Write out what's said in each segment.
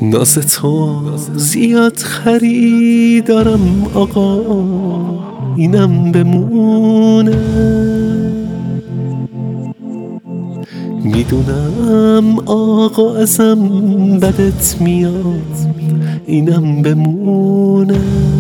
ناز تو زیاد خریدارم آقا، اینم بمونه. میدونم آقا ازم بدت میاد، اینم بمونه.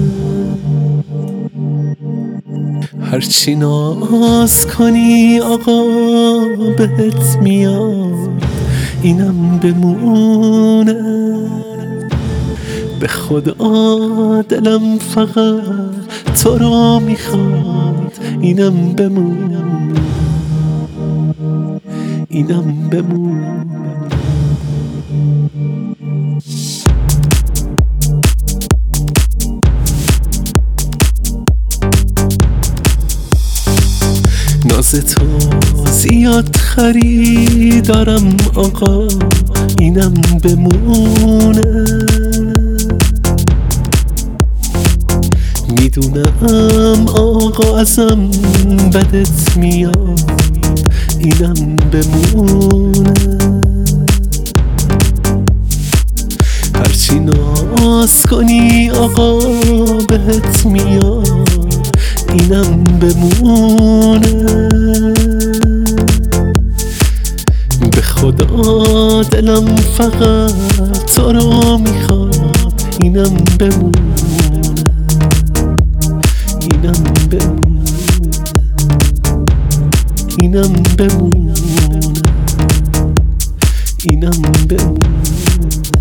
هرچی ناز کنی آقا بهت میاد، اینم بمونه. به خدا دلم فقط تو رو میخواد، اینم بمونه، اینم بمونه. ناز تو زیاد خریدارم آقا، اینم بمونه. میدونم آقا ازم بدت میاد، اینم بمونه. هرچی ناز کنی آقا بهت میاد، اینم بمونه. به خدا دلم فقط تو رو میخواد، اینم بمونه، اینم بمونه، اینم بمونه، اینم بمونه.